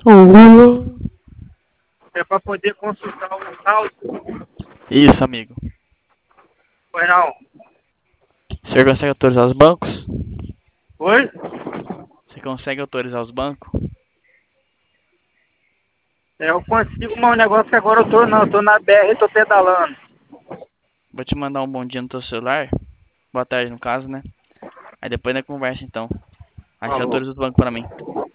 Olá. É para poder consultar o saldo. Isso, amigo. Foi não. O senhor consegue autorizar os bancos? Oi? Você consegue autorizar os bancos? Eu consigo, mas o negócio que agora eu tô na BR e tô pedalando. Vou te mandar um bom dia no teu celular. Boa tarde, no caso, né? Aí depois da conversa, então. Aí você Falou. autoriza os bancos pra mim.